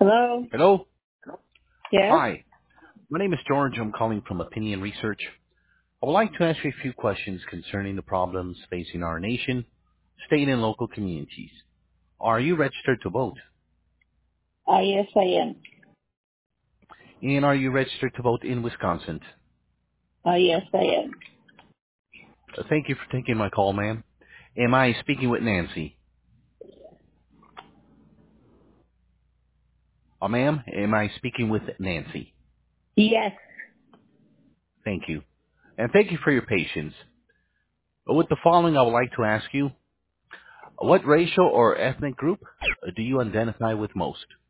Hello? Hello? Yes? Hi. My name is George. I'm calling from Opinion Research. I would like to ask you a few questions concerning the problems facing our nation, state, and local communities. Are you registered to vote? Yes, I am. And are you registered to vote in Wisconsin? Yes, I am. Thank you for taking my call, ma'am. Am I speaking with Nancy? Ma'am, am I speaking with Nancy? Yes. Thank you. And thank you for your patience. With the following, I would like to ask you, what racial or ethnic group do you identify with most?